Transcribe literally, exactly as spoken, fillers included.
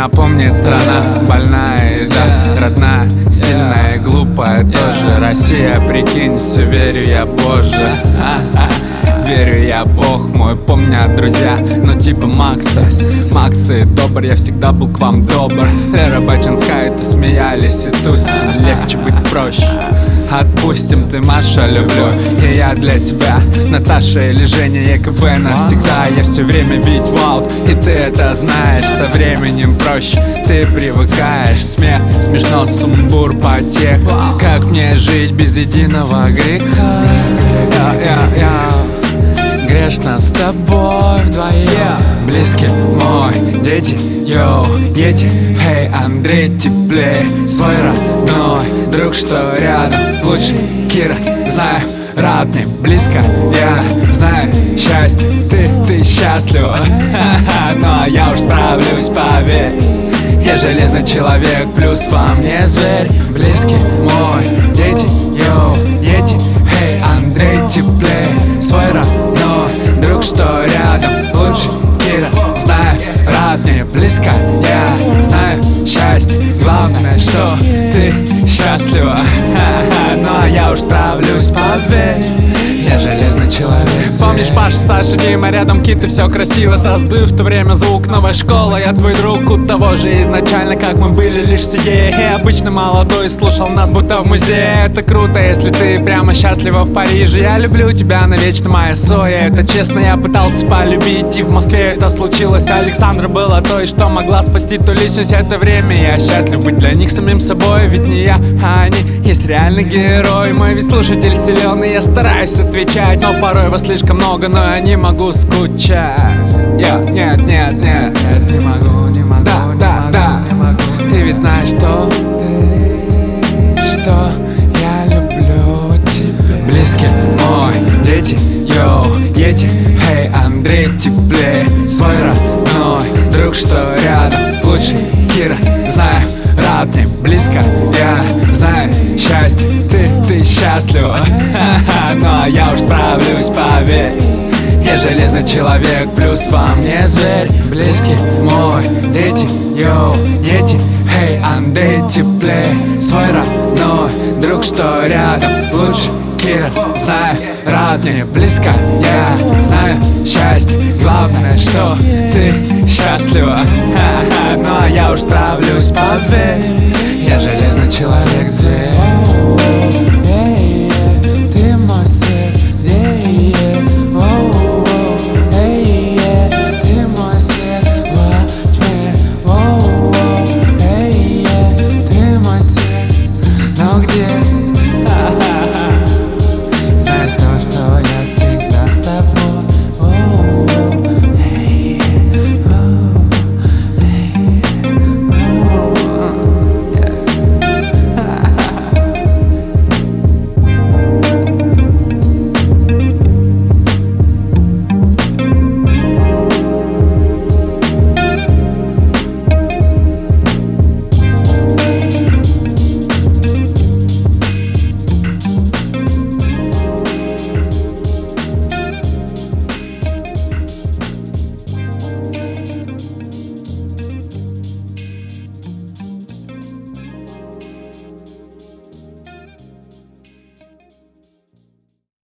меня помнит страна. Больная и да, родная, сильная и глупая тоже. Россия, прикинься, верю я позже. Верю я, Бог мой, помнят друзья, ну типа Макса. Макс и добр, я всегда был к вам добр. Лера Бачинская, ты смеялись и тусили, легче быть проще. Отпустим, ты Маша, люблю, и я для тебя Наташа или Женя, ЕКБ навсегда. Я все время видел аут, и ты это знаешь. Со временем проще, ты привыкаешь. Смех, смешно, сумбур, потех. Как мне жить без единого греха? Я, я, я. Грешно с тобой вдвоем. Близкий мой, дети, йоу, ети. Эй, Андрей, теплее, свой родной друг, что рядом лучше Кира. Знаю, рад мне, близко, я знаю счастье. Ты, ты счастлива, ну а я уж справлюсь, поверь. Я железный человек, плюс во мне зверь. Близкий мой, дети, йоу, ети. Эй, Андрей, теплее, свой родной друг, что рядом лучше Кира. Знаю, рад мне, близко, я знаю счастье. Главное, что ты счастлива, ну а я уж справлюсь, поверь. Я железный человек. Помнишь, Паша, Саша, Дима, рядом киты, все красиво. Созды в то время звук, новая школа. Я твой друг у того же изначально, как мы были лишь сие. И обычно молодой слушал нас, будто в музее. Это круто, если ты прямо счастлива в Париже. Я люблю тебя навечно, моя Соя. Это честно, я пытался полюбить, и в Москве это случилось. Александра была той, что могла спасти ту личность. Это время, я счастлив быть для них самим собой. Ведь не я, а они есть реальный герой. Мой ведь слушатель силен, и я стараюсь отвечать. Но порой вас слишком много, но я не могу скучать. Я, нет, нет, нет, нет, не могу, не могу, да, не да, могу, да. Не могу. Ты ведь знаешь, что ты, что я люблю тебя. Близкий мой, дети, йоу, ети. Эй, Андрей, теплее, свой родной друг, что рядом лучше Кира. Знаю, рад мне, близко, я знаю счастье. Ты, ты счастлива, ну а я уж справлюсь, поверь. Я железный человек, плюс во мне зверь. Близкий мой, дети, йоу, ети. Эй, Андрей, теплее, свой родной друг, что рядом лучше Кира. Знаю, рад мне, близко, я знаю счастье. Главное, что ты счастлива, ну а я уж справлюсь, поверь. Я железный человек, зверь.